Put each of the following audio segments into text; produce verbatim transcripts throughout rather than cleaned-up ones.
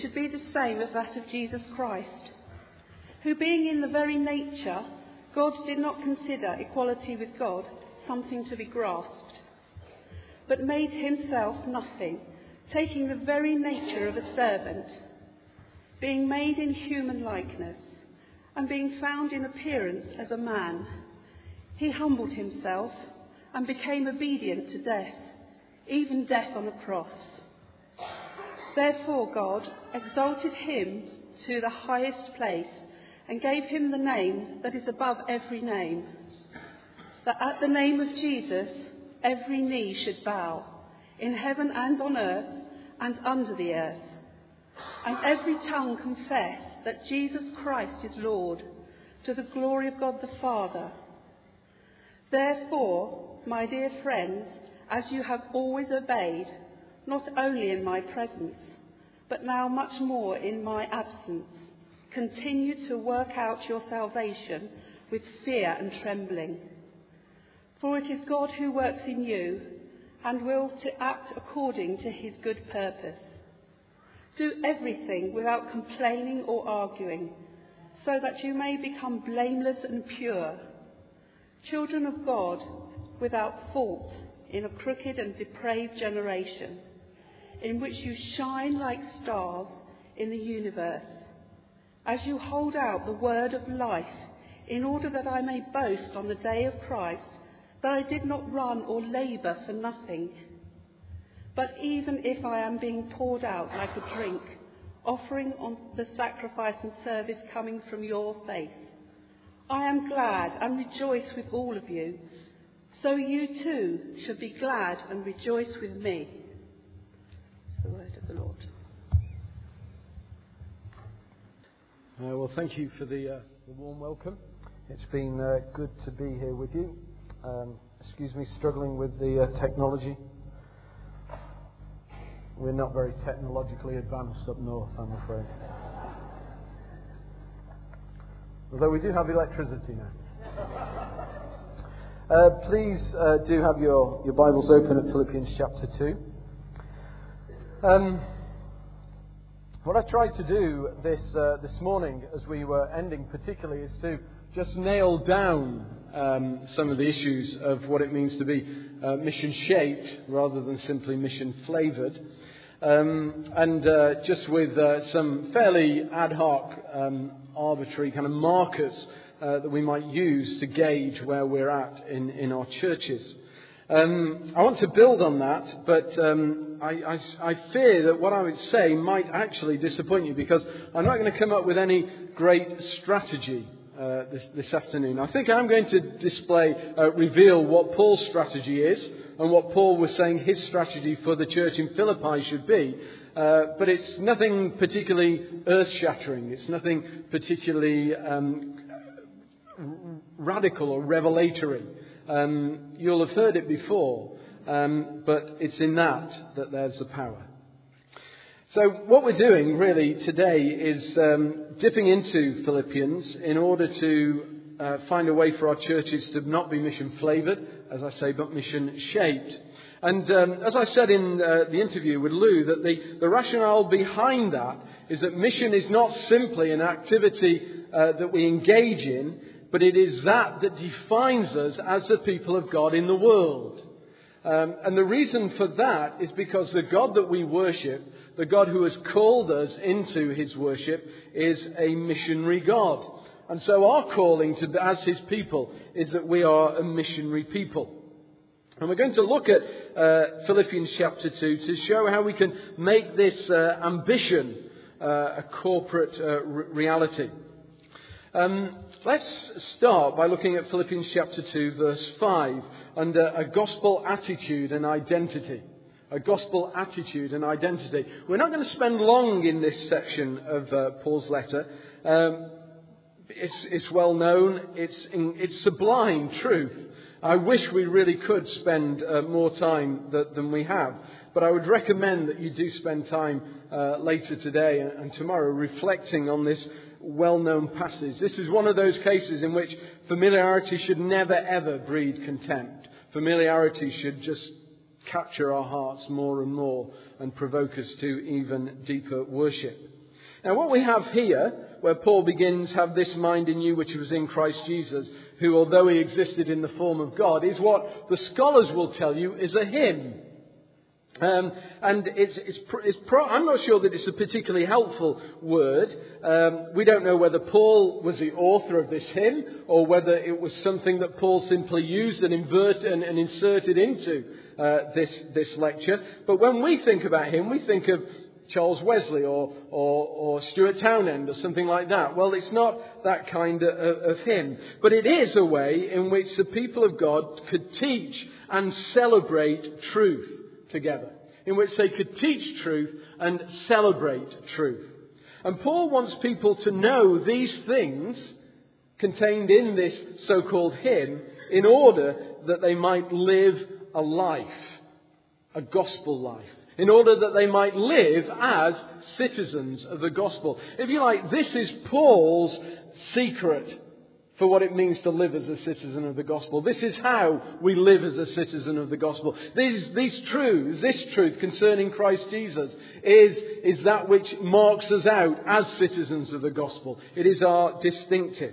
should be the same as that of Jesus Christ, who being in the very nature, God did not consider equality with God something to be grasped, but made himself nothing, taking the very nature of a servant, being made in human likeness, and being found in appearance as a man. He humbled himself and became obedient to death, even death on a cross. Therefore God exalted him to the highest place and gave him the name that is above every name, that at the name of Jesus every knee should bow, in heaven and on earth and under the earth, and every tongue confess that Jesus Christ is Lord, to the glory of God the Father. Therefore, my dear friends, as you have always obeyed, not only in my presence, but now much more in my absence, continue to work out your salvation with fear and trembling. For it is God who works in you and will to act according to his good purpose. Do everything without complaining or arguing, so that you may become blameless and pure, children of God without fault in a crooked and depraved generation, in which you shine like stars in the universe, as you hold out the word of life, in order that I may boast on the day of Christ that I did not run or labour for nothing. But even if I am being poured out like a drink, offering on the sacrifice and service coming from your faith, I am glad and rejoice with all of you. So you too should be glad and rejoice with me. It's the word of the Lord. Uh, well, thank you for the, uh, the warm welcome. It's been uh, good to be here with you. Um, excuse me, struggling with the uh, technology. We're not very technologically advanced up north, I'm afraid. Although we do have electricity now. Uh, please uh, do have your, your Bibles open at Philippians chapter two. Um, what I tried to do this uh, this morning, as we were ending particularly, is to just nail down um, some of the issues of what it means to be uh, mission-shaped rather than simply mission-flavoured. Um, and uh, just with uh, some fairly ad hoc, um, arbitrary kind of markers uh, that we might use to gauge where we're at in, in our churches. Um, I want to build on that, but um, I, I, I fear that what I would say might actually disappoint you, because I'm not going to come up with any great strategy uh, this, this afternoon. I think I'm going to display, uh, reveal what Paul's strategy is, and what Paul was saying his strategy for the church in Philippi should be. Uh, but it's nothing particularly earth-shattering. It's nothing particularly um, radical or revelatory. Um, you'll have heard it before, um, but it's in that that there's the power. So what we're doing really today is um, dipping into Philippians in order to uh, find a way for our churches to not be mission-flavoured, as I say, but mission-shaped. And um, as I said in uh, the interview with Lou, that the, the rationale behind that is that mission is not simply an activity uh, that we engage in, but it is that that defines us as the people of God in the world. Um, and the reason for that is because the God that we worship, the God who has called us into his worship, is a missionary God. And so our calling to, as his people is that we are a missionary people. And we're going to look at uh, Philippians chapter two to show how we can make this uh, ambition uh, a corporate uh, re- reality. Um, let's start by looking at Philippians chapter two, verse five, under a gospel attitude and identity. A gospel attitude and identity. We're not going to spend long in this section of uh, Paul's letter. Um, it's, it's well known. It's, in, it's sublime truth. I wish we really could spend uh, more time th- than we have. But I would recommend that you do spend time uh, later today and, and tomorrow reflecting on this well-known passage. This is one of those cases in which familiarity should never ever breed contempt. Familiarity should just capture our hearts more and more and provoke us to even deeper worship. Now what we have here, where Paul begins, have this mind in you which was in Christ Jesus, who although he existed in the form of God, is what the scholars will tell you is a hymn. Um, and it's, it's, it's pro- I'm not sure that it's a particularly helpful word. Um, we don't know whether Paul was the author of this hymn or whether it was something that Paul simply used and, invert, and, and inserted into uh, this, this lecture. But when we think about him, we think of Charles Wesley or, or, or Stuart Townend or something like that. Well, it's not that kind of, of hymn. But it is a way in which the people of God could teach and celebrate truth together, in which they could teach truth and celebrate truth. And Paul wants people to know these things contained in this so-called hymn in order that they might live a life, a gospel life, in order that they might live as citizens of the gospel. If you like, this is Paul's secret for what it means to live as a citizen of the gospel. This is how we live as a citizen of the gospel. These, these truths, this truth concerning Christ Jesus is, is that which marks us out as citizens of the gospel. It is our distinctive.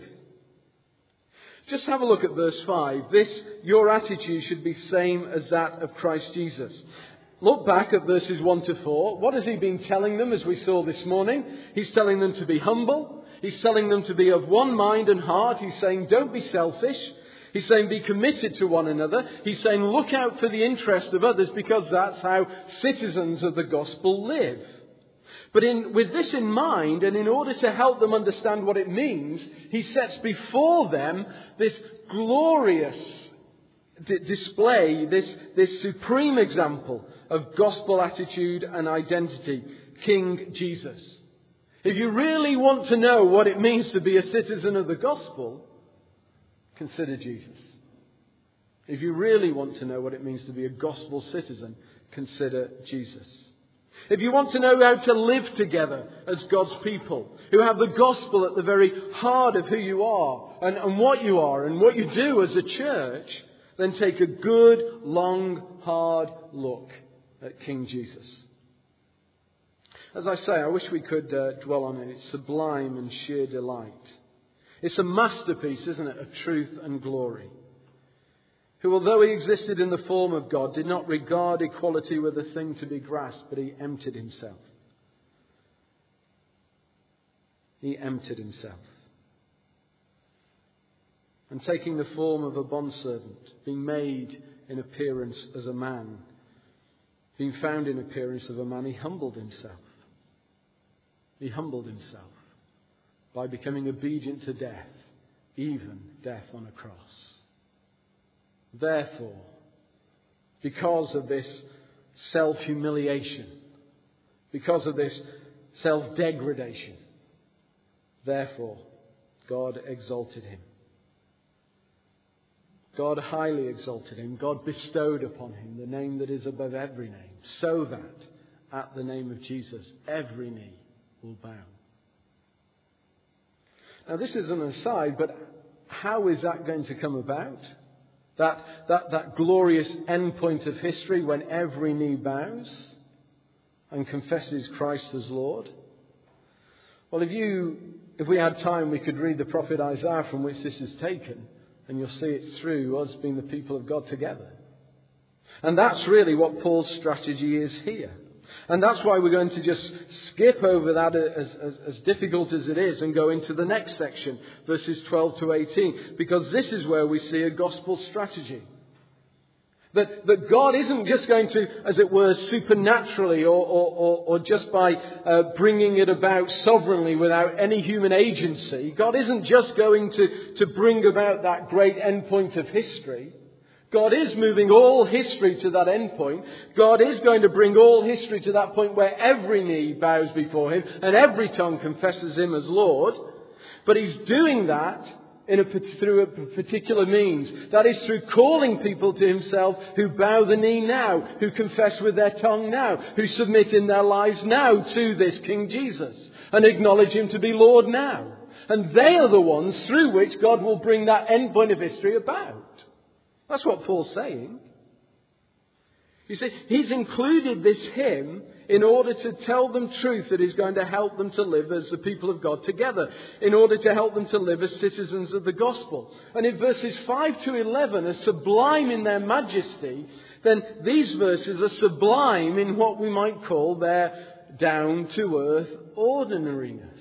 Just have a look at verse five. This, your attitude should be same as that of Christ Jesus. Look back at verses one to four. What has he been telling them as we saw this morning? He's telling them to be humble. He's telling them to be of one mind and heart. He's saying, don't be selfish. He's saying, be committed to one another. He's saying, look out for the interest of others, because that's how citizens of the gospel live. But in, with this in mind, and in order to help them understand what it means, he sets before them this glorious d- display, this, this supreme example of gospel attitude and identity, King Jesus. If you really want to know what it means to be a citizen of the gospel, consider Jesus. If you really want to know what it means to be a gospel citizen, consider Jesus. If you want to know how to live together as God's people, who have the gospel at the very heart of who you are and, and what you are and what you do as a church, then take a good, long, hard look at King Jesus. As I say, I wish we could uh, dwell on it. It's sublime and sheer delight. It's a masterpiece, isn't it, of truth and glory. Who, although he existed in the form of God, did not regard equality with a thing to be grasped, but he emptied himself. He emptied himself. And taking the form of a bondservant, being made in appearance as a man, being found in appearance of a man, he humbled himself. He humbled himself by becoming obedient to death, even death on a cross. Therefore, because of this self-humiliation, because of this self-degradation, therefore, God exalted him. God highly exalted him. God bestowed upon him the name that is above every name, so that at the name of Jesus, every knee will bow. Now this is an aside, but how is that going to come about? That, that, that glorious end point of history when every knee bows and confesses Christ as Lord? Well, if you, if we had time, we could read the prophet Isaiah from which this is taken, and you'll see it through us being the people of God together. And that's really what Paul's strategy is here. And that's why we're going to just skip over that as, as, as difficult as it is and go into the next section, verses twelve to eighteen, because this is where we see a gospel strategy. That, that God isn't just going to, as it were, supernaturally or, or, or, or just by uh, bringing it about sovereignly without any human agency. God isn't just going to, to bring about that great endpoint of history. God is moving all history to that end point. God is going to bring all history to that point where every knee bows before him and every tongue confesses him as Lord. But he's doing that in a, through a particular means. That is through calling people to himself who bow the knee now, who confess with their tongue now, who submit in their lives now to this King Jesus and acknowledge him to be Lord now. And they are the ones through which God will bring that end point of history about. That's what Paul's saying. You see, he's included this hymn in order to tell them truth that is going to help them to live as the people of God together, in order to help them to live as citizens of the gospel. And if verses five to eleven are sublime in their majesty, then these verses are sublime in what we might call their down-to-earth ordinariness.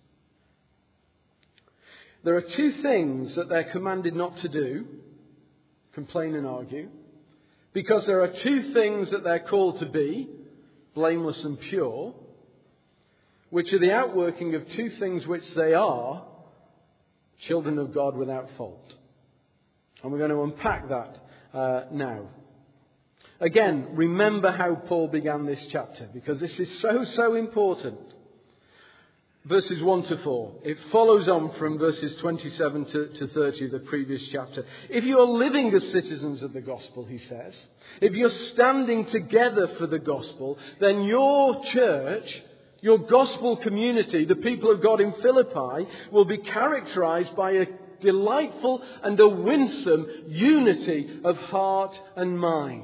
There are two things that they're commanded not to do: complain and argue. Because there are two things that they're called to be: blameless and pure, which are the outworking of two things which they are: children of God without fault. And we're going to unpack that uh, now. Again, remember how Paul began this chapter, because this is so, so important. Verses one to four. It follows on from verses twenty-seven to, to thirty of the previous chapter. If you are living as citizens of the gospel, he says, if you're standing together for the gospel, then your church, your gospel community, the people of God in Philippi, will be characterized by a delightful and a winsome unity of heart and mind.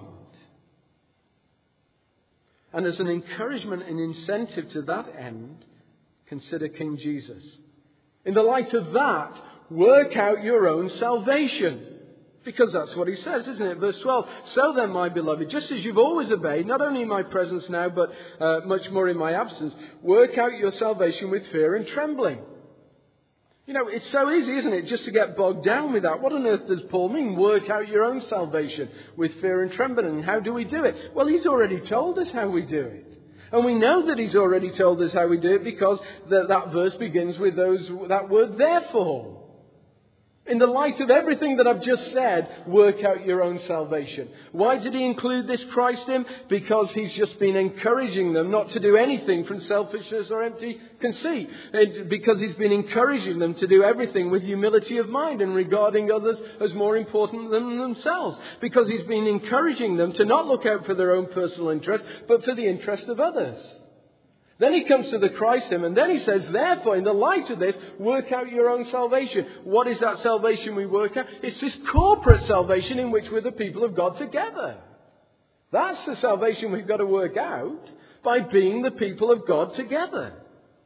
And as an encouragement and incentive to that end, consider King Jesus. In the light of that, work out your own salvation. Because that's what he says, isn't it? Verse twelve. So then, my beloved, just as you've always obeyed, not only in my presence now, but uh, much more in my absence, work out your salvation with fear and trembling. You know, it's so easy, isn't it, just to get bogged down with that. What on earth does Paul mean? Work out your own salvation with fear and trembling. How do we do it? Well, he's already told us how we do it. And we know that he's already told us how we do it because the, that verse begins with those that word, therefore. In the light of everything that I've just said, work out your own salvation. Why did he include this Christ in? Because he's just been encouraging them not to do anything from selfishness or empty conceit. It, because he's been encouraging them to do everything with humility of mind and regarding others as more important than themselves. Because he's been encouraging them to not look out for their own personal interest, but for the interest of others. Then he comes to the Christ hymn, and then he says, therefore, in the light of this, work out your own salvation. What is that salvation we work out? It's this corporate salvation in which we're the people of God together. That's the salvation we've got to work out by being the people of God together.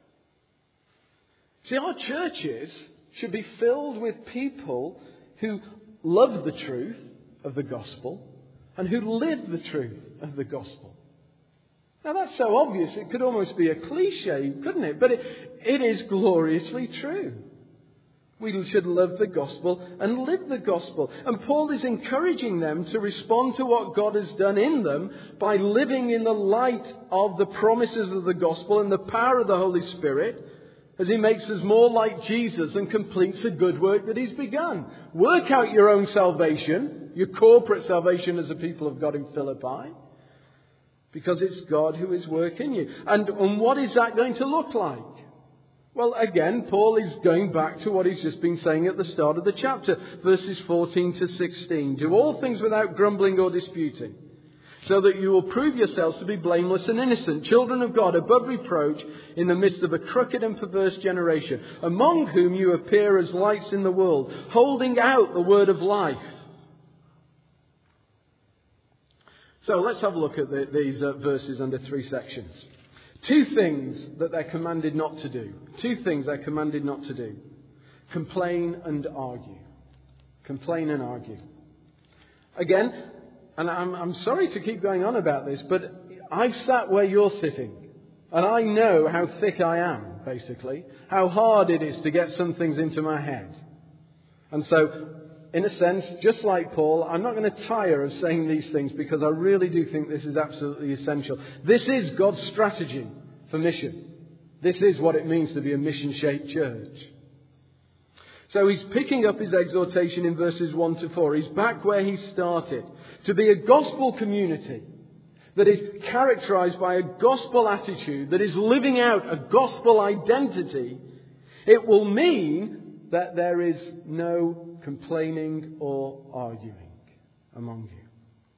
See, our churches should be filled with people who love the truth of the gospel and who live the truth of the gospel. Now that's so obvious it could almost be a cliche, couldn't it? But it, it is gloriously true. We should love the gospel and live the gospel. And Paul is encouraging them to respond to what God has done in them by living in the light of the promises of the gospel and the power of the Holy Spirit as he makes us more like Jesus and completes the good work that he's begun. Work out your own salvation, your corporate salvation as a people of God in Philippi. Because it's God who is working you. And, and what is that going to look like? Well, again, Paul is going back to what he's just been saying at the start of the chapter. Verses fourteen to sixteen. Do all things without grumbling or disputing, so that you will prove yourselves to be blameless and innocent, children of God, above reproach, in the midst of a crooked and perverse generation, among whom you appear as lights in the world, holding out the word of life. So let's have a look at the, these uh, verses under three sections. Two things that they're commanded not to do. Two things they're commanded not to do. Complain and argue. Complain and argue. Again, and I'm, I'm sorry to keep going on about this, but I've sat where you're sitting. And I know how thick I am, basically. How hard it is to get some things into my head. And so, in a sense, just like Paul, I'm not going to tire of saying these things because I really do think this is absolutely essential. This is God's strategy for mission. This is what it means to be a mission-shaped church. So he's picking up his exhortation in verses one to four. He's back where he started. To be a gospel community that is characterized by a gospel attitude, that is living out a gospel identity, it will mean that there is no complaining or arguing among you.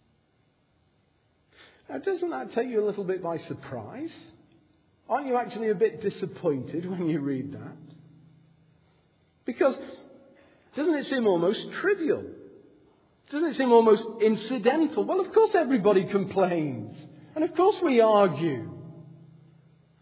Now, doesn't that take you a little bit by surprise? Aren't you actually a bit disappointed when you read that? Because doesn't it seem almost trivial? Doesn't it seem almost incidental? Well, of course everybody complains. And of course we argue.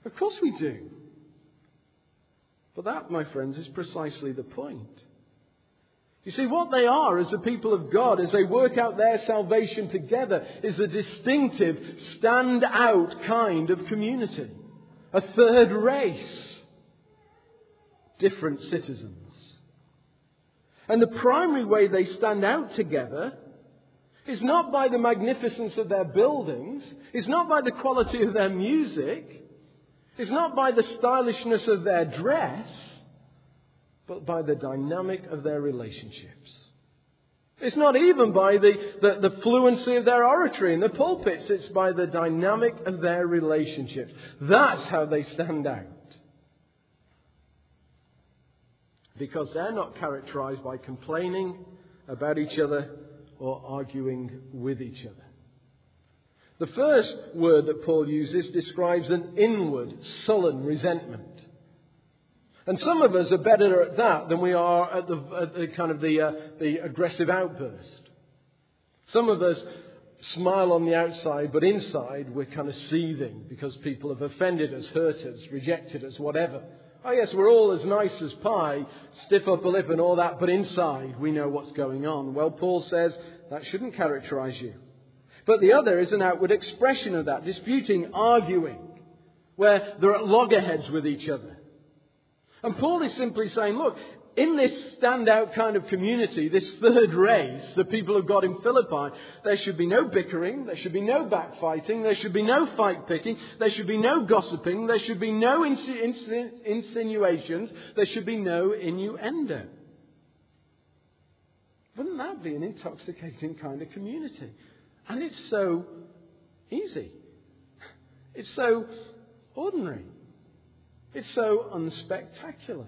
Of course we do. But that, my friends, is precisely the point. You see, what they are as the people of God, as they work out their salvation together, is a distinctive, stand-out kind of community. A third race. Different citizens. And the primary way they stand out together is not by the magnificence of their buildings, is not by the quality of their music, is not by the stylishness of their dress, but by the dynamic of their relationships. It's not even by the, the, the fluency of their oratory in the pulpits. It's by the dynamic of their relationships. That's how they stand out. Because they're not characterized by complaining about each other or arguing with each other. The first word that Paul uses describes an inward, sullen resentment. And some of us are better at that than we are at the, at the kind of the, uh, the aggressive outburst. Some of us smile on the outside, but inside we're kind of seething because people have offended us, hurt us, rejected us, whatever. Oh yes, we're all as nice as pie, stiff upper lip and all that, but inside we know what's going on. Well, Paul says that shouldn't characterize you. But the other is an outward expression of that, disputing, arguing, where they're at loggerheads with each other. And Paul is simply saying, look, in this standout kind of community, this third race, the people of God in Philippi, there should be no bickering, there should be no backfighting, there should be no fight picking, there should be no gossiping, there should be no insi- insi- insinuations, there should be no innuendo. Wouldn't that be an intoxicating kind of community? And it's so easy. It's so ordinary. It's so unspectacular.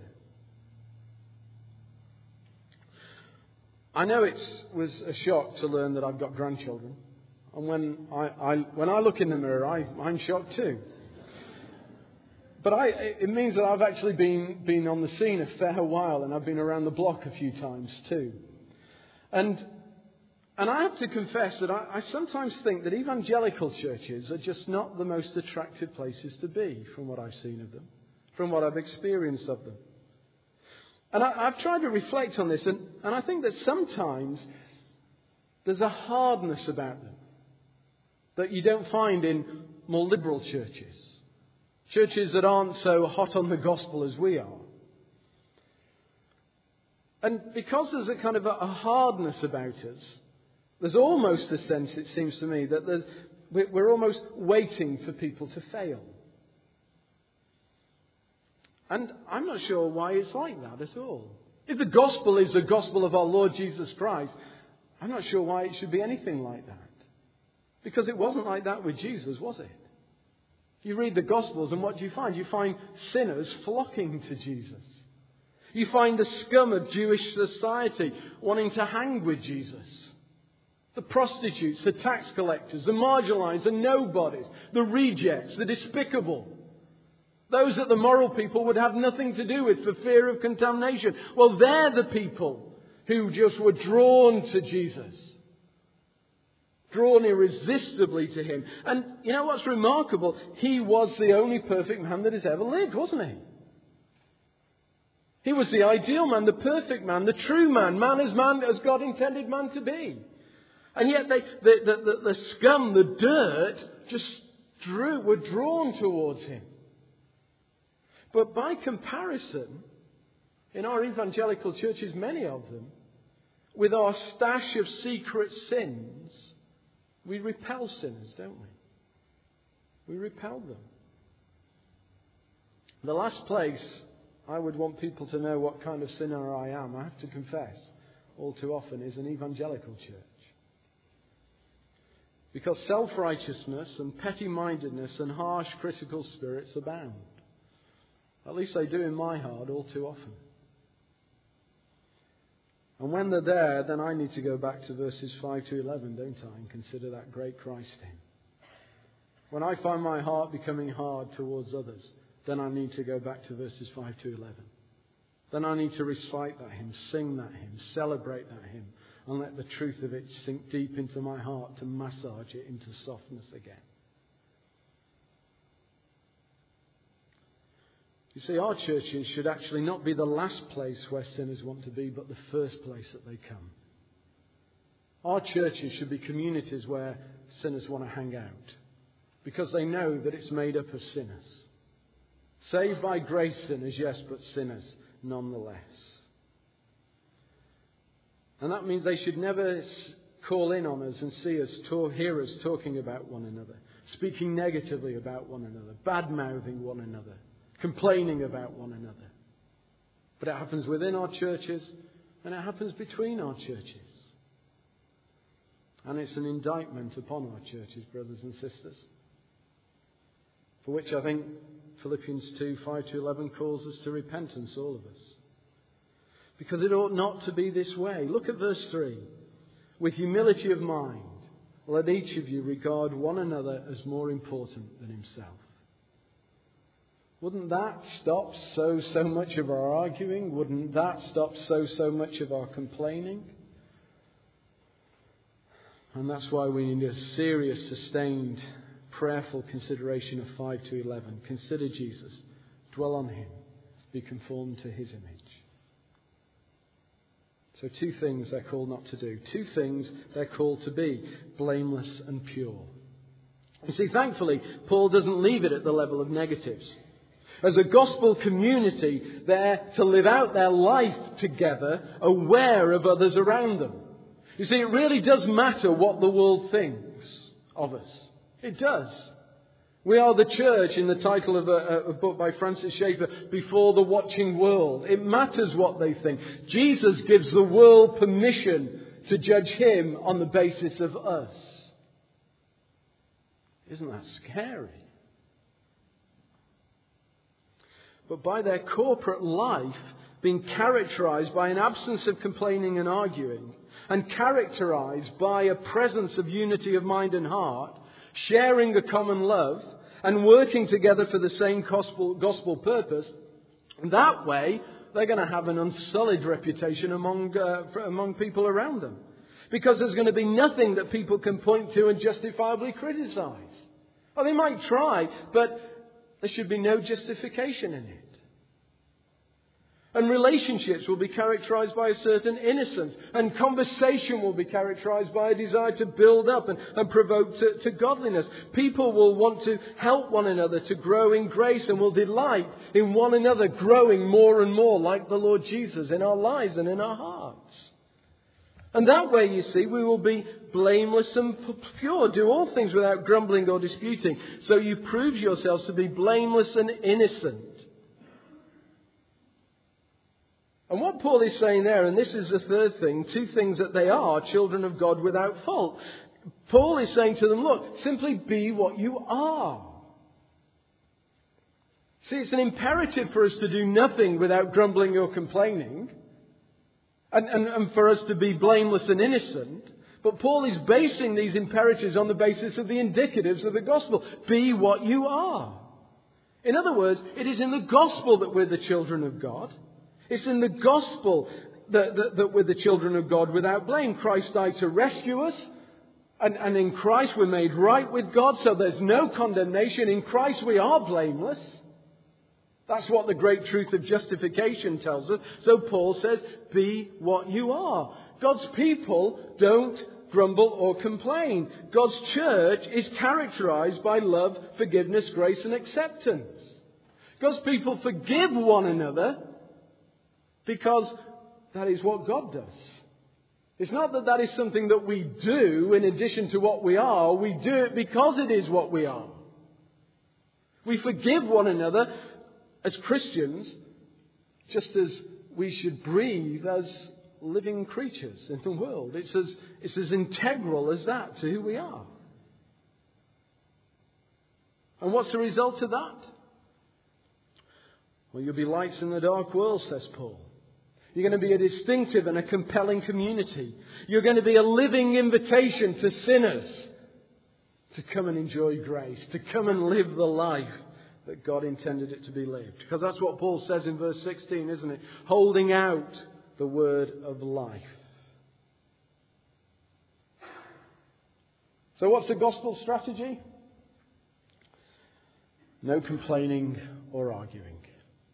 I know it was a shock to learn that I've got grandchildren. And when I, I, when I look in the mirror, I, I'm shocked too. But I, it means that I've actually been, been on the scene a fair while, and I've been around the block a few times too. And, and I have to confess that I, I sometimes think that evangelical churches are just not the most attractive places to be from what I've seen of them, from what I've experienced of them. And I, I've tried to reflect on this, and, and I think that sometimes there's a hardness about them that you don't find in more liberal churches. Churches that aren't so hot on the gospel as we are. And because there's a kind of a, a hardness about us, there's almost a sense, it seems to me, that there's, we're almost waiting for people to fail. And I'm not sure why it's like that at all. If the gospel is the gospel of our Lord Jesus Christ, I'm not sure why it should be anything like that. Because it wasn't like that with Jesus, was it? You read the Gospels and what do you find? You find sinners flocking to Jesus. You find the scum of Jewish society wanting to hang with Jesus. The prostitutes, the tax collectors, the marginalised, the nobodies, the rejects, the despicable. Those that the moral people would have nothing to do with for fear of contamination. Well, they're the people who just were drawn to Jesus. Drawn irresistibly to Him. And you know what's remarkable? He was the only perfect man that has ever lived, wasn't He? He was the ideal man, the perfect man, the true man, man as man as God intended man to be. And yet they, the, the, the, the scum, the dirt, just drew, were drawn towards Him. But by comparison, in our evangelical churches, many of them, with our stash of secret sins, we repel sinners, don't we? We repel them. The last place I would want people to know what kind of sinner I am, I have to confess, all too often, is an evangelical church. Because self-righteousness and petty-mindedness and harsh critical spirits abound. At least they do in my heart all too often. And when they're there, then I need to go back to verses five to eleven, don't I, and consider that great Christ hymn. When I find my heart becoming hard towards others, then I need to go back to verses five to eleven. Then I need to recite that hymn, sing that hymn, celebrate that hymn, and let the truth of it sink deep into my heart to massage it into softness again. You see, our churches should actually not be the last place where sinners want to be, but the first place that they come. Our churches should be communities where sinners want to hang out, because they know that it's made up of sinners. Saved by grace sinners, yes, but sinners nonetheless. And that means they should never call in on us and see us, talk, hear us talking about one another, speaking negatively about one another, bad-mouthing one another, complaining about one another. But it happens within our churches, and it happens between our churches. And it's an indictment upon our churches, brothers and sisters, for which I think Philippians two, five to eleven calls us to repentance, all of us. Because it ought not to be this way. Look at verse three. With humility of mind, let each of you regard one another as more important than himself. Wouldn't that stop so, so much of our arguing? Wouldn't that stop so, so much of our complaining? And that's why we need a serious, sustained, prayerful consideration of five to eleven. Consider Jesus. Dwell on him. Be conformed to his image. So two things they're called not to do. Two things they're called to be. Blameless and pure. You see, thankfully, Paul doesn't leave it at the level of negatives. As a gospel community, they're to live out their life together, aware of others around them. You see, it really does matter what the world thinks of us. It does. We are the church, in the title of a, a book by Francis Schaeffer, Before the Watching World. It matters what they think. Jesus gives the world permission to judge him on the basis of us. Isn't that scary? But by their corporate life being characterized by an absence of complaining and arguing, and characterized by a presence of unity of mind and heart, sharing a common love, and working together for the same gospel, gospel purpose, that way they're going to have an unsullied reputation among, uh, among people around them. Because there's going to be nothing that people can point to and justifiably criticize. Well, they might try, but there should be no justification in it. And relationships will be characterized by a certain innocence. And conversation will be characterized by a desire to build up and, and provoke to, to godliness. People will want to help one another to grow in grace and will delight in one another growing more and more like the Lord Jesus in our lives and in our hearts. And that way, you see, we will be blameless and pure. Do all things without grumbling or disputing. So you prove yourselves to be blameless and innocent. And what Paul is saying there, and this is the third thing, two things that they are, children of God without fault. Paul is saying to them, look, simply be what you are. See, it's an imperative for us to do nothing without grumbling or complaining. And, and, and for us to be blameless and innocent. But Paul is basing these imperatives on the basis of the indicatives of the gospel. Be what you are. In other words, it is in the gospel that we're the children of God. It's in the gospel that, that, that we're the children of God without blame. Christ died to rescue us. And, and in Christ we're made right with God. So there's no condemnation. In Christ we are blameless. That's what the great truth of justification tells us. So Paul says, be what you are. God's people don't grumble or complain. God's church is characterized by love, forgiveness, grace and acceptance. God's people forgive one another because that is what God does. It's not that that is something that we do in addition to what we are. We do it because it is what we are. We forgive one another as Christians, just as we should breathe as living creatures in the world. It's as, it's as integral as that to who we are. And what's the result of that? Well, you'll be lights in the dark world, says Paul. You're going to be a distinctive and a compelling community. You're going to be a living invitation to sinners to come and enjoy grace, to come and live the life that God intended it to be lived. Because that's what Paul says in verse sixteen, isn't it? Holding out the word of life. So what's the gospel strategy? No complaining or arguing.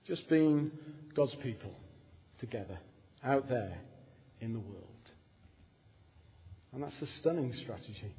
Just being God's people together out there in the world. And that's a stunning strategy.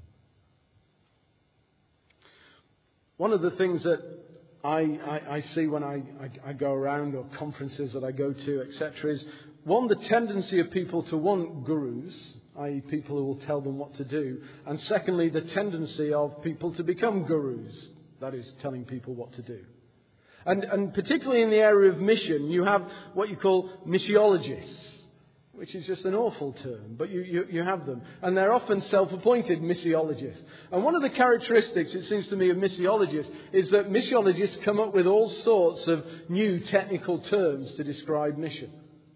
One of the things that I, I, I see when I, I, I go around, or conferences that I go to, et cetera, is one, the tendency of people to want gurus, that is people who will tell them what to do. And secondly, the tendency of people to become gurus, that is, telling people what to do. And, and particularly in the area of mission, you have what you call missiologists, which is just an awful term, but you, you, you have them. And they're often self-appointed missiologists. And one of the characteristics, it seems to me, of missiologists is that missiologists come up with all sorts of new technical terms to describe mission.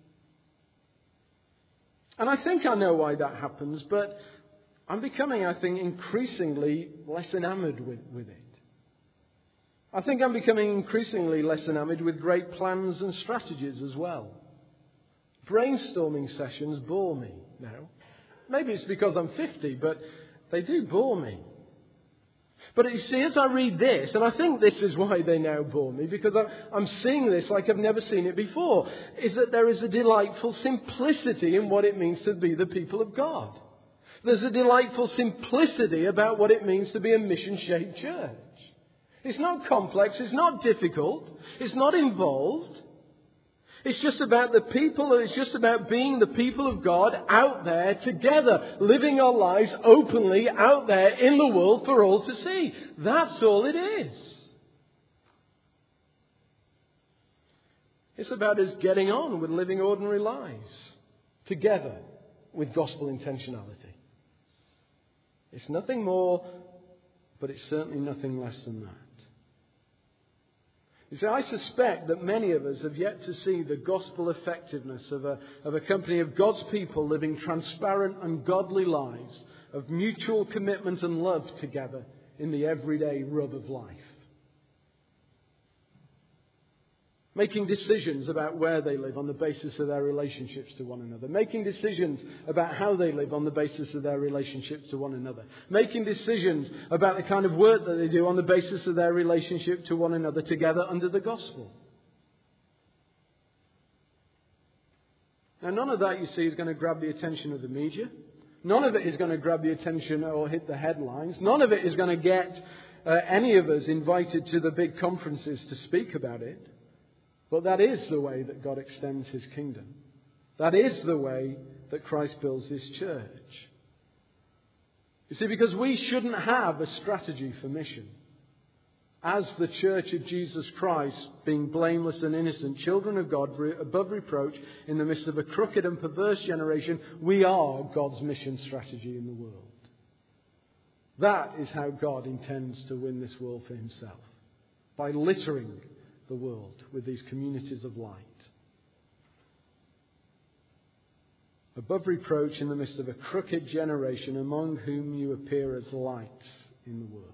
And I think I know why that happens, but I'm becoming, I think, increasingly less enamoured with, with it. I think I'm becoming increasingly less enamoured with great plans and strategies as well. Brainstorming sessions bore me now. Maybe it's because I'm fifty, but they do bore me. But you see, as I read this, and I think this is why they now bore me, because I'm seeing this like I've never seen it before, is that there is a delightful simplicity in what it means to be the people of God. There's a delightful simplicity about what it means to be a mission-shaped church. It's not complex, it's not difficult, it's not involved. It's just about the people, it's just about being the people of God out there together, living our lives openly out there in the world for all to see. That's all it is. It's about us getting on with living ordinary lives together with gospel intentionality. It's nothing more, but it's certainly nothing less than that. You see, I suspect that many of us have yet to see the gospel effectiveness of a, of a company of God's people living transparent and godly lives of mutual commitment and love together in the everyday rub of life. Making decisions about where they live on the basis of their relationships to one another. Making decisions about how they live on the basis of their relationships to one another. Making decisions about the kind of work that they do on the basis of their relationship to one another together under the gospel. Now, none of that, you see, is going to grab the attention of the media. None of it is going to grab the attention or hit the headlines. None of it is going to get uh, any of us invited to the big conferences to speak about it. But that is the way that God extends His kingdom. That is the way that Christ builds His church. You see, because we shouldn't have a strategy for mission. As the church of Jesus Christ, being blameless and innocent, children of God, above reproach, in the midst of a crooked and perverse generation, we are God's mission strategy in the world. That is how God intends to win this world for Himself. By littering the world with these communities of light. Above reproach in the midst of a crooked generation, among whom you appear as lights in the world.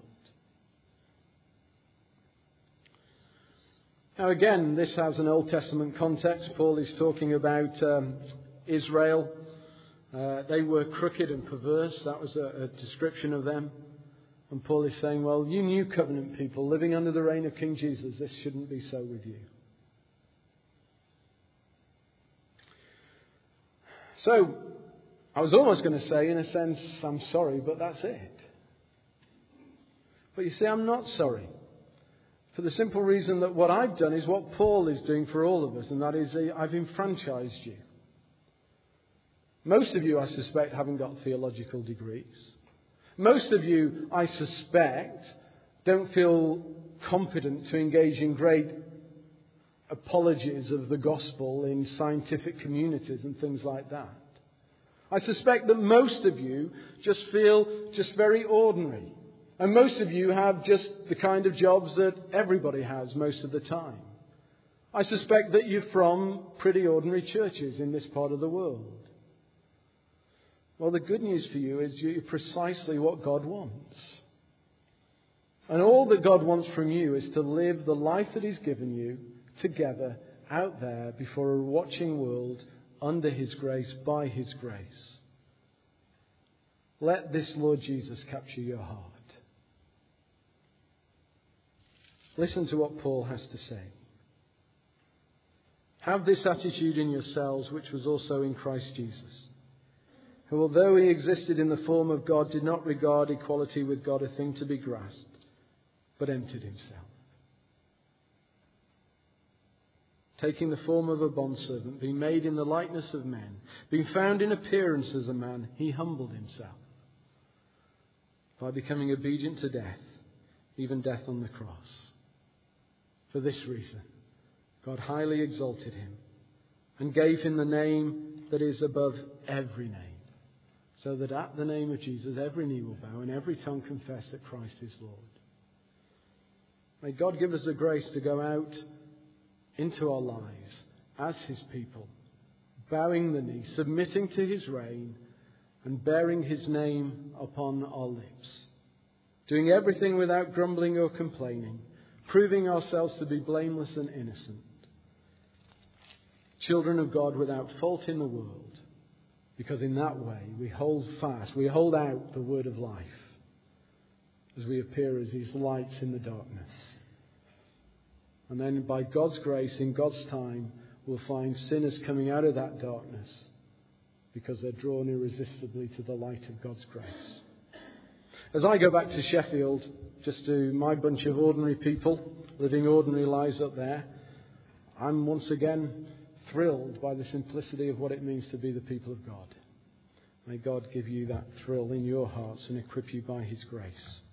Now again, this has an Old Testament context. Paul is talking about um, Israel. Uh, they were crooked and perverse. That was a, a description of them. And Paul is saying, well, you new covenant people living under the reign of King Jesus, this shouldn't be so with you. So, I was almost going to say, in a sense, I'm sorry, but that's it. But you see, I'm not sorry. For the simple reason that what I've done is what Paul is doing for all of us, and that is I've enfranchised you. Most of you, I suspect, haven't got theological degrees. Most of you, I suspect, don't feel competent to engage in great apologies of the gospel in scientific communities and things like that. I suspect that most of you just feel just very ordinary. And most of you have just the kind of jobs that everybody has most of the time. I suspect that you're from pretty ordinary churches in this part of the world. Well, the good news for you is you're precisely what God wants. And all that God wants from you is to live the life that He's given you together out there before a watching world under His grace, by His grace. Let this Lord Jesus capture your heart. Listen to what Paul has to say. Have this attitude in yourselves, which was also in Christ Jesus, who, although he existed in the form of God, did not regard equality with God a thing to be grasped, but emptied himself, taking the form of a bondservant, being made in the likeness of men, being found in appearance as a man, he humbled himself by becoming obedient to death, even death on the cross. For this reason, God highly exalted him and gave him the name that is above every name, so that at the name of Jesus every knee will bow and every tongue confess that Christ is Lord. May God give us the grace to go out into our lives as his people, bowing the knee, submitting to his reign and bearing his name upon our lips, doing everything without grumbling or complaining, proving ourselves to be blameless and innocent, children of God without fault in the world, because in that way we hold fast, we hold out the word of life as we appear as his lights in the darkness. And then by God's grace, in God's time, we'll find sinners coming out of that darkness because they're drawn irresistibly to the light of God's grace. As I go back to Sheffield, just to my bunch of ordinary people living ordinary lives up there, I'm once again thrilled by the simplicity of what it means to be the people of God. May God give you that thrill in your hearts and equip you by his grace.